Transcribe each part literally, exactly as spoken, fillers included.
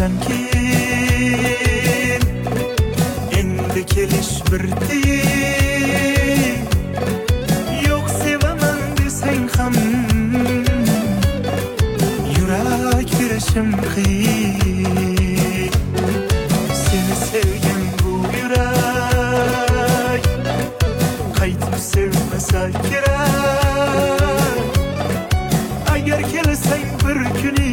yillardan keyin endi kelish birdi. Yo'q sevaman desang ham yurak berishim qiyin. Seni sevgan bu yurak qaytib sevmasa kerak. Agar kelsang bir kuni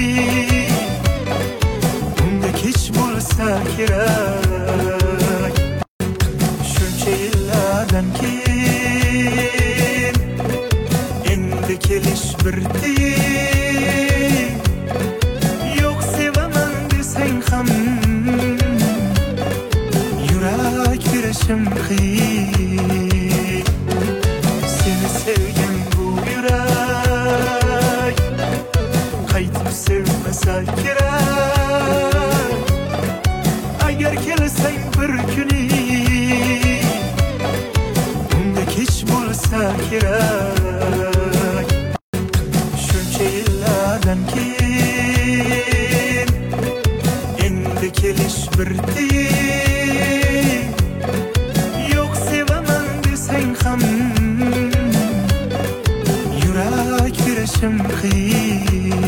unda kech bo'lsa kerak. Shuncha yillardan keyin endi kelish birdi. Yo'q sevaman desang ham yurak berishim qiyin. Seni sevgan bu yurak qaytib sevmasa kerak. Agar kelsang bir kuni unda kech bo'lsa kerak. Shuncha yillardan keyin endi kelish birdi. Yo'q sevaman desang ham yurak berishim qiyin.